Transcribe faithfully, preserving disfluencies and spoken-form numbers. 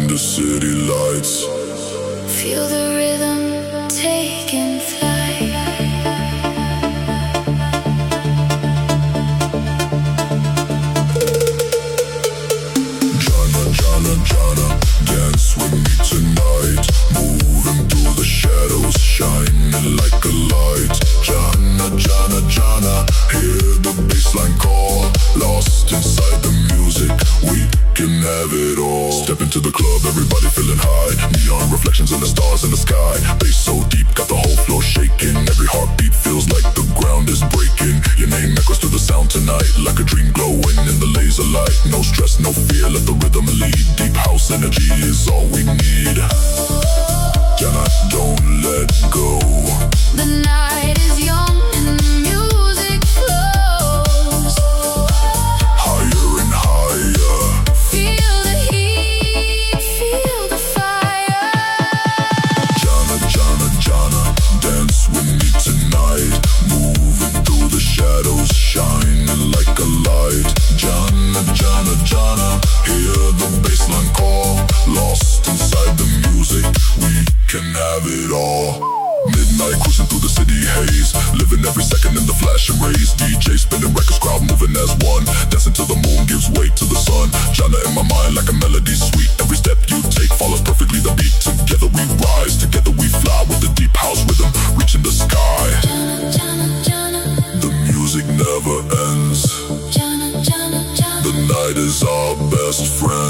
the city lights. Feel the rhythm taking flight. Jana, Jana, Jana, dance with me tonight. Moving through the shadows, shining like a light. Jana, Jana, Jana, hear the bassline call. Lost inside the music, we can have it all. Step into the club, everybody feeling high. Neon reflections in the stars in the sky. Bass so deep, got the whole floor shaking. Every heartbeat feels like the ground is breaking. Your name echoes to the sound tonight, like a dream glowing in the laser light. No stress, no fear, let the rhythm lead. Deep house energy is all we need. Jana, don't let go. The night is young and the music flows. Higher and higher. Feel the heat, feel the fire. Jana, Jana, Jana, dance with me tonight. Moving through the shadows, shining like a light. Jana, Jana, Jana, hear the bassline call. Lost inside the music, we can have it all. Midnight cruising through the city haze, living every second in the flashing rays. D J spinning records, crowd moving as one. Dancing till the moon gives way to the sun. Jana in my mind like a melody sweet. Every step you take follows perfectly the beat. Together we rise, together we fly with the deep house rhythm reaching the sky. Jana, Jana, Jana, The music never ends. Jana, Jana, Jana. The night is our best friend.